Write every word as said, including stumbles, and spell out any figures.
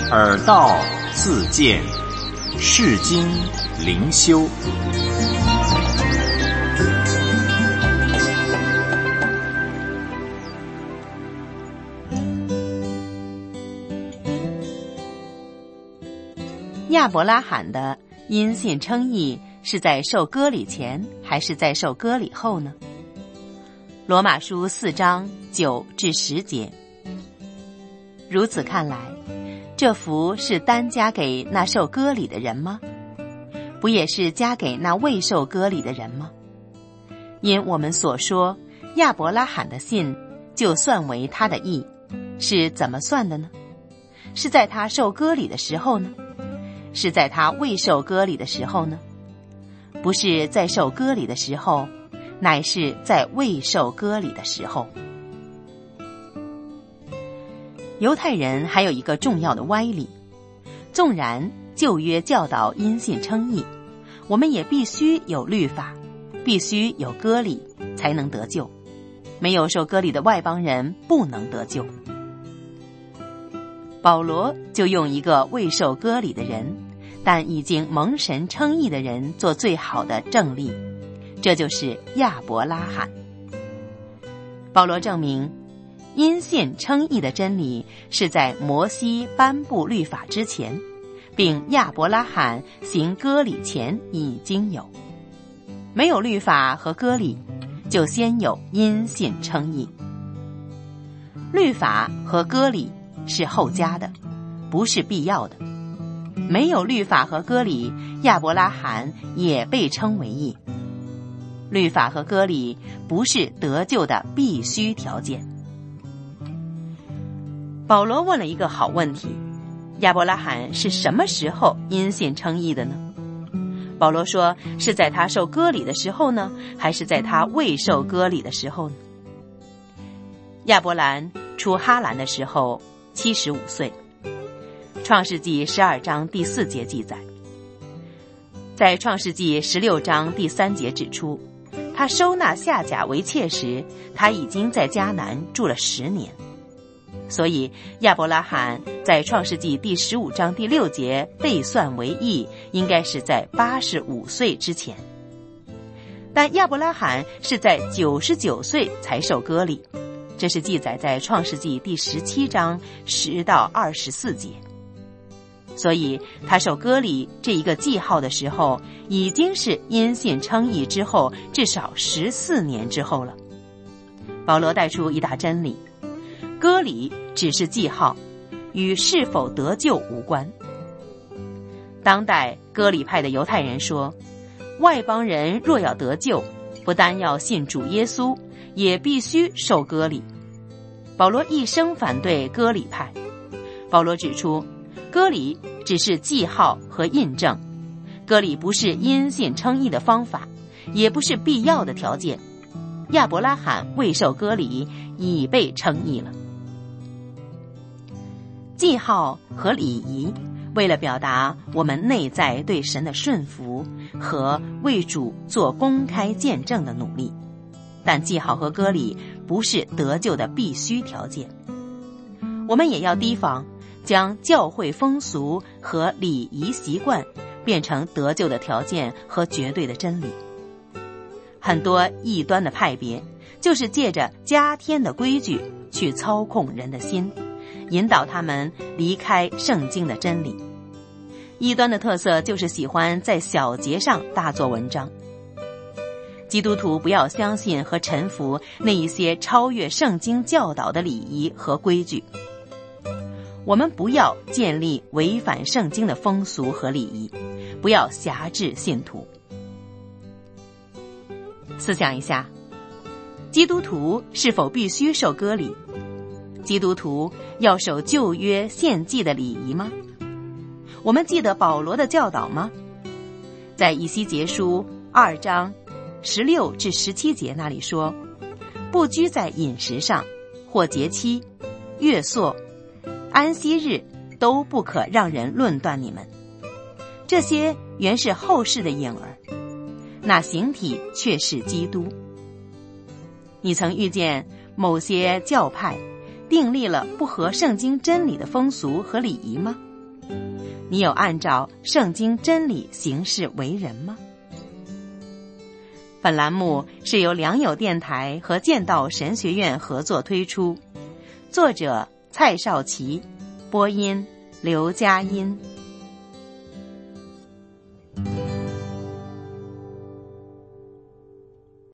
耳道自见，世经灵修。 亚伯拉罕的因信称义是在受割礼前还是在受割礼后呢？罗马书四章九至十节。如此看来，这福是单加给那受割礼的人吗？不也是加给那未受割礼的人吗？因我们所说亚伯拉罕的信就算为他的义，是怎么算的呢？是在他受割礼的时候呢？是在他未受割礼的时候呢？不是在受割礼的时候，乃是在未受割礼的时候。犹太人还有一个重要的歪理，纵然旧约教导因信称义，我们也必须有律法，必须有割礼才能得救，没有受割礼的外邦人不能得救。保罗就用一个未受割礼的人，但已经蒙神称义的人做最好的证例，这就是亚伯拉罕。保罗证明因信称义的真理是在摩西颁布律法之前，并亚伯拉罕行割礼前已经有。没有律法和割礼，就先有因信称义。律法和割礼是后加的，不是必要的。没有律法和割礼，亚伯拉罕也被称为义。律法和割礼不是得救的必须条件。保罗问了一个好问题，亚伯拉罕是什么时候因信称义的呢？保罗说，是在他受割礼的时候呢，还是在他未受割礼的时候呢？亚伯兰出哈兰的时候七十五岁。创世纪十二章第四节记载，在创世纪十六章第三节指出，他收纳夏甲为妾时，他已经在迦南住了十年。所以亚伯拉罕在创世纪第十五章第六节被算为义，应该是在八十五岁之前。但亚伯拉罕是在九十九岁才受割礼，这是记载在创世纪第十七章十到二十四节。所以他受割礼这一个记号的时候，已经是因信称义之后至少十四年之后了。保罗带出一大真理，割礼只是记号，与是否得救无关。当代割礼派的犹太人说，外邦人若要得救，不单要信主耶稣，也必须受割礼。保罗一生反对割礼派。保罗指出，割礼只是记号和印证，割礼不是因信称义的方法，也不是必要的条件。亚伯拉罕未受割礼，已被称义了。记号和礼仪为了表达我们内在对神的顺服和为主做公开见证的努力，但记号和割礼不是得救的必须条件。我们也要提防将教会风俗和礼仪习惯变成得救的条件和绝对的真理。很多异端的派别就是借着加添的规矩去操控人的心，引导他们离开圣经的真理。异端的特色就是喜欢在小节上大做文章。基督徒不要相信和臣服那一些超越圣经教导的礼仪和规矩。我们不要建立违反圣经的风俗和礼仪，不要辖制信徒。思想一下，基督徒是否必须受割礼？基督徒要守旧约献祭的礼仪吗？我们记得保罗的教导吗？在以西结书二章十六至十七节那里说，不拘在饮食上，或节期、月朔、安息日都不可让人论断你们。这些原是后世的影儿，那形体却是基督。你曾遇见某些教派订立了不合圣经真理的风俗和礼仪吗？ 你有按照圣经真理行事为人吗？本栏目是由良友电台和剑道神学院合作推出，作者蔡少琪，播音刘佳音。